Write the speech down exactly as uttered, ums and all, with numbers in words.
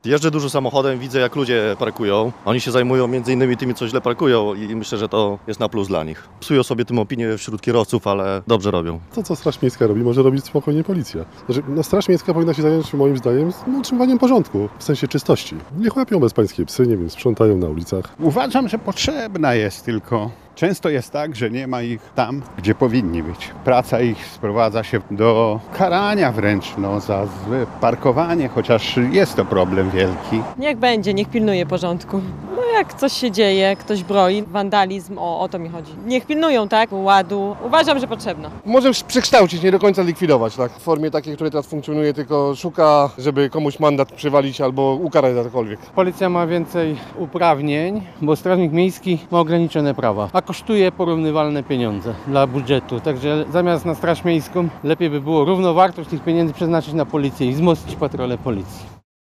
Jeżdżę dużo samochodem, widzę jak ludzie parkują. Oni się zajmują między innymi tymi, co źle parkują i myślę, że to jest na plus dla nich. Psują sobie tym opinię wśród kierowców, ale dobrze robią. To, co Straż Miejska robi, może robić spokojnie policja. Znaczy, no, Straż Miejska powinna się zająć, moim zdaniem, no, utrzymywaniem porządku, w sensie czystości. Niech łapią bezpańskie psy, nie wiem, sprzątają na ulicach. Uważam, że potrzebna jest, tylko często jest tak, że nie ma ich tam, gdzie powinni być. Praca ich sprowadza się do karania wręcz no, za złe parkowanie, chociaż jest to problem wielki. Niech będzie, niech pilnuje porządku. No jak coś się dzieje, ktoś broi, wandalizm, o, o to mi chodzi. Niech pilnują, tak, ładu. Uważam, że potrzebno. Może przekształcić, nie do końca likwidować, tak? W formie takiej, której teraz funkcjonuje, tylko szuka, żeby komuś mandat przywalić albo ukarać za cokolwiek. Policja ma więcej uprawnień, bo strażnik miejski ma ograniczone prawa, a kosztuje porównywalne pieniądze dla budżetu. Także zamiast na straż miejską lepiej by było równowartość tych pieniędzy przeznaczyć na policję i wzmocnić patrolę policji.